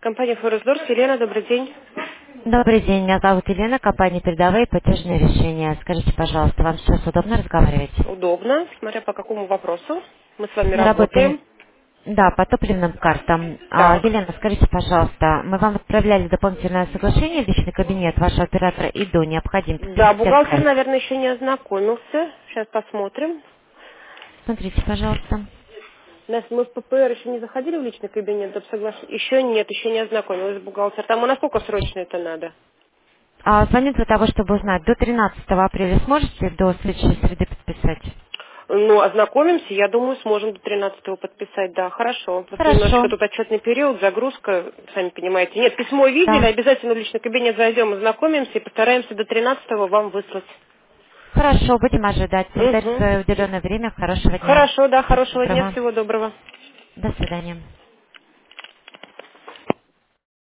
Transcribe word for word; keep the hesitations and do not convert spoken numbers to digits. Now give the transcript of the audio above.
Компания Форесдорс. Елена, добрый день. Добрый день, меня зовут Елена, компания «Передовые платежные решения». Скажите, пожалуйста, вам сейчас удобно разговаривать? Удобно, смотря по какому вопросу. Мы с вами Мы работаем, работаем. да, по топливным картам. А, Так. Елена, скажите, пожалуйста, мы вам отправляли дополнительное соглашение в личный кабинет вашего оператора и до необходим Да, подтвердить бухгалтер, отправить. наверное, еще не ознакомился. Сейчас посмотрим. Смотрите, пожалуйста. У нас мы в ППР еще не заходили в личный кабинет, да, соглашение. Еще нет, еще не ознакомилась бухгалтер. Там у нас сколько срочно это надо? А, звоню для того, чтобы узнать, до тринадцатого апреля сможете до следующей среды подписать? Ну, ознакомимся, я думаю, сможем до тринадцатого подписать, да, хорошо. Просто немножко Хорошо. тут отчетный период, загрузка, сами понимаете. Нет, письмо видели, Да. обязательно в личный кабинет зайдем, ознакомимся и постараемся до тринадцатого вам выслать. Хорошо, будем ожидать. Благодарю за Угу. свое уделенное время. Хорошего дня. Хорошо, да, Всего хорошего дня, доброго. всего доброго. До свидания.